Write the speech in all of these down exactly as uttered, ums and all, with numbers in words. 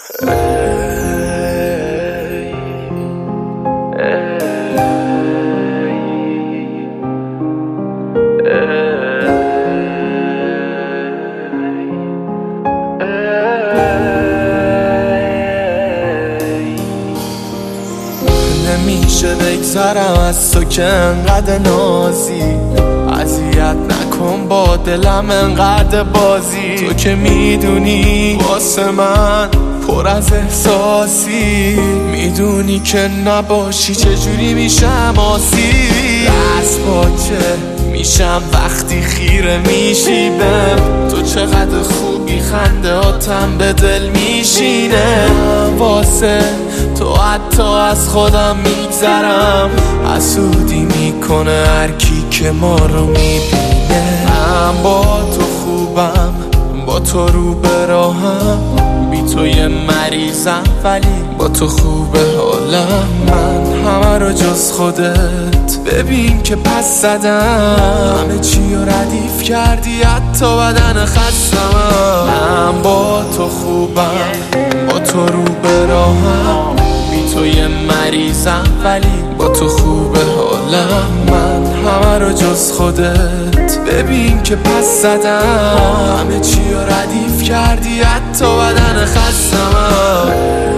نمیشه بگذرم از تو که انقدر نازی، اذیت نکن با دلم انقدر بازی. تو که میدونی واسه من پر از احساسی، میدونی که نباشی چجوری میشم آسی. دست باچه میشم وقتی خیره میشی بهم، تو چقدر خوبی خنده آتم به دل میشینه. واسه تو حتی از خودم میگذرم، حسودی میکنه هر کی که ما رو میبینه. من با تو خوبم، با تو رو به راهم، بی تو یه مریضم ولی با تو خوبه حالم. من همه رو جز خودت ببین که پس زدم، همه چی رو ردیف کردی حتی بدن خستم. من با تو خوبم، با تو رو به راهم، بی تو یه مریضم ولی با تو خوبه حالم. من همه رو جز خودت ببین که پس زدم، همه چی رو ردیف کردی حتی بدن خستم.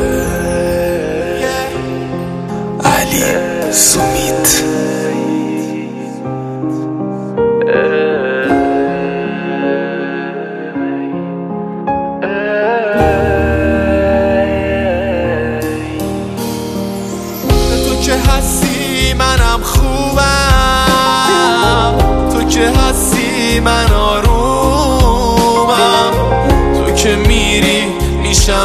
علی سومیت. که هستی منم خوبم، تو که هستی من آرومم، تو که میری میشم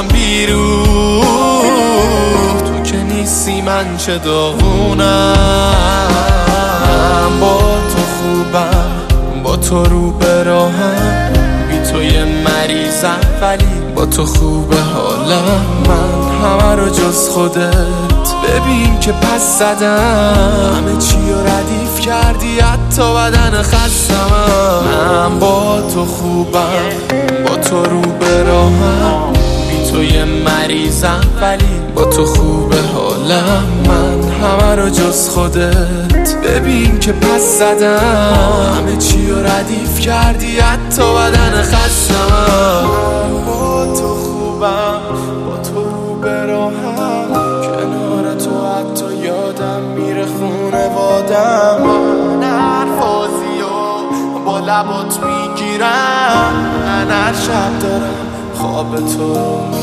بیروح، تو که نیستی من چه داغونم. من با تو خوبم، با تو رو به راهم، بی تو یه مریضم ولی با تو خوبه حالم. من همه رو جز خودت ببین که پس زدم، همه چی رو ردیف کردی حتی بدن خستم. من با تو خوبم، با تو رو به راهم، بی تو یه مریضم ولی با تو خوبه حالم. من همه رو جز خودت ببین که پس زدم، همه چی رو ردیف کردی حتی بدن خستم. با تو خوبم، با تو رو به راهم، کنار تو حتی یادم میره خونوادم. من هر فازی و با لبات میگیرم، من هر شب دارم خواب تو